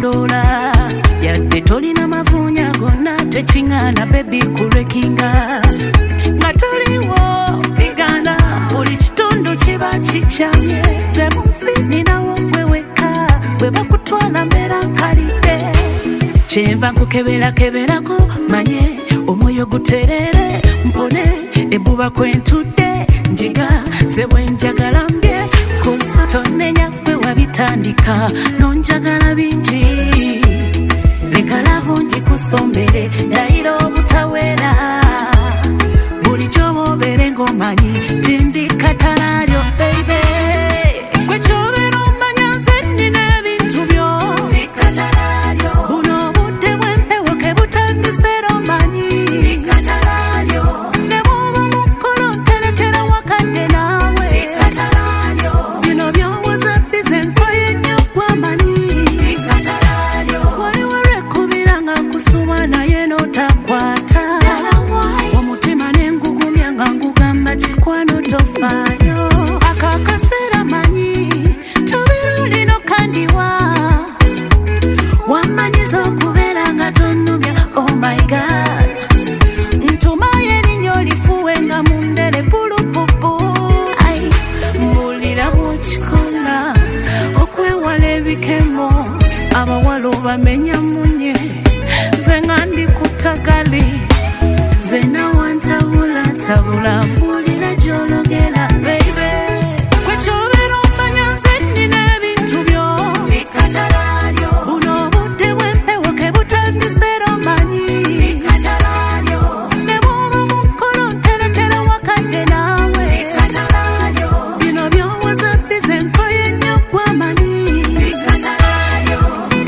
kugonjoola yadde tolina mavuunya gonna tekingana bebi kurekinga nga toliwo biganda buli kitundu kiba kikyamye ze munsi ninawo gwe wekka bwe bakutwala mbeera nkalidde kyenva nkukeberako manye omwoyo guterere mpone ebbuba kwentudde njiga ze bwenjagala mbye kusa tonenya gwe wabitandika nonjagala bingi leka lavu njikusombere ndayira obutawera buli ky'oboobere ng'omanyi tindikatalaalyo baby gwe ky'obeera omanya nze nnina ebintu byo bikatalaalyo buno obudde bw'empewo ke butandisera omanyi bikatalaalyo ne bw'oba mu kkolo nterekera wakadde naawe bikatalaalyo bino by'owoza bize nkoye nnyo gwamanyi bikatalaalyo waliwo lwekubira nga nkusuba naye n'otakwata omutima n'engugumya nga ngugamba kikwano tofaayo akakaseera manyi tobera olino kandiwa wamanyiza okubeera nga tonnumya oh my god ntumayo erinnya olifuwe nga mundere pulupupu ai mbulira bwokikola okwewala ebikemo abawala obamenya munye nze nga ndi ku ttagali nze nawantabula tabula mbulira gy'ologera baby gwe ky'obeera omanya nze nnina ebintu byo bikatalaalyo buno obudde bw'empewo ke butandisera omanyi bikatalaalyo ne bw'oba mu kkolo nterekera wakadde naawe bikatalaalyo bino by'owoza bize nkoye nnyo gwamanyi bikatalaalyo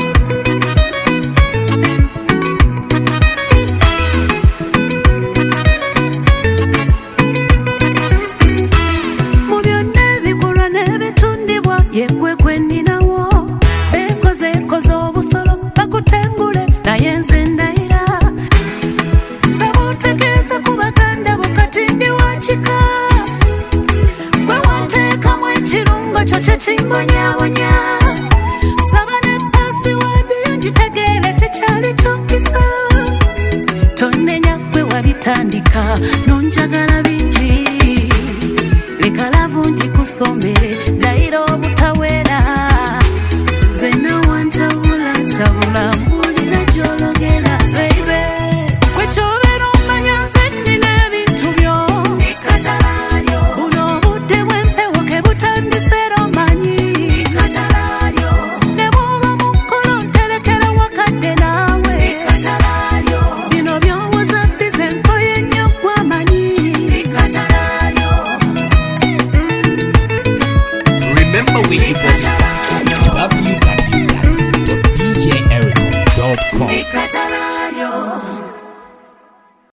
mu byonna ebikolwa n'ebitundibwa yeggwe gwe nninawo beekozeekoze obusolo bakutengule naye nze ndayira saba otegeeze ku baganda bo kati ndi wa kika gwe wanteekamu ekirungo kyo kye kimbonyabonya saba ne pasiwadi ngitegeere tekyali kyokisa tonnenya gwe wabitandika nonjagala bingi leka lavu njikusombere ndayira obutawera nze nawantabula tabula mbulira gy'ologera baby gwe ky'obeera omanya nze nnina ebintu byo bikatalaalyo buno obudde bw'empewo ke butandisera omanyi bikatalaalyo ne bw'oba mu kkolo nterekera wakadde naawe bikatalaalyo bino by'owoza bize nkoye nnyo gwamanyi bikatalaalyo Remember we